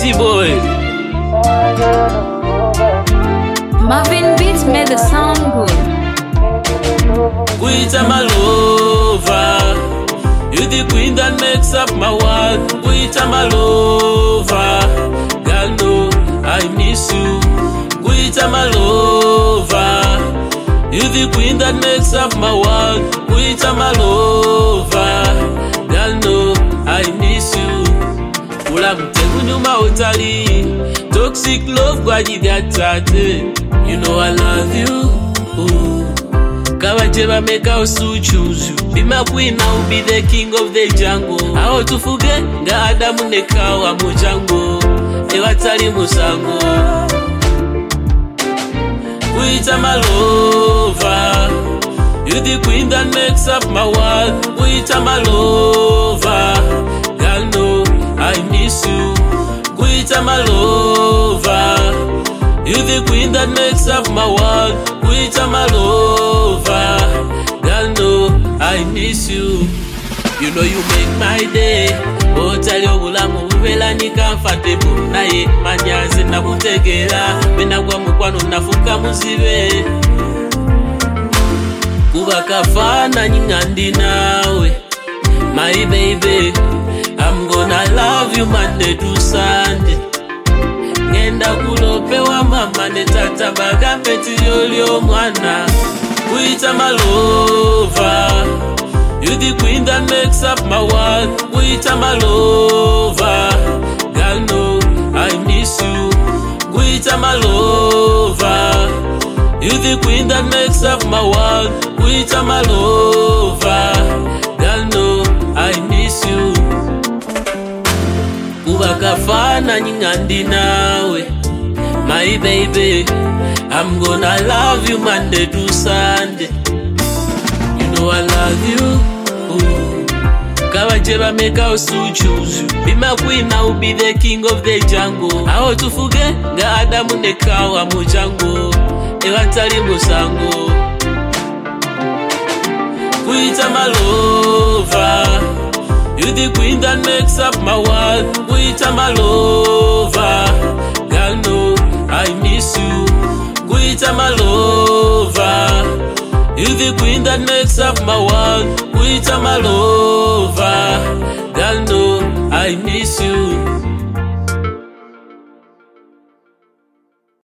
Easy boy. Marvin Beats made the sound good. Kuita my lover, you the queen that makes up my world. Kuita my lover, girl no, I miss you. Kuita my lover, you the queen that makes up my world. Kuita my lover, girl no, I miss you. Ula mtengu nyuma utali, toxic love kwa jigatate. You know I love you. Kawajeba make us to choose you. Be my queen, I'll be the king of the jungle. How to forget nga Adamu nekawa mujango. Ewatali musango. Kuita my lover, you the queen that makes up my world. Kuita my lover, girl no, I miss you. Kuita my lover, you the queen that makes up my world. Kuita my lover, girl no, I miss you. You know you make my day. Otali obulamu bubela ni comfortable. Naye manyaze nabutegera. Benagwa mukwano nafuka muzibe. Kuba kafana nyingandi nawe. My baby, I'm gonna love you Monday to Sunday. Ngenda kulopewa mama ne tata bagambe tiyolyo mwana. Kuita my lover, you the queen that makes up my world. Kuita my lover, girl no, I miss you. Kuita my lover, you the queen that makes up my world. Kuita my lover, girl no, I miss you. Kuba kafana nyingandi nawe. My baby, I'm gonna love you Monday to Sunday. You know I love you. Kawajeba make us to choose you. Be my queen, I'll be the king of the jungle. How to forget nga Adamu nekawa mujango. Ewatali musango. Kuita my lover, you the queen that makes up my world. Kuita my lover, girl no, I miss you. Kuita my lover, you the queen that makes up my world. Kuita my lover, girl no, I miss you.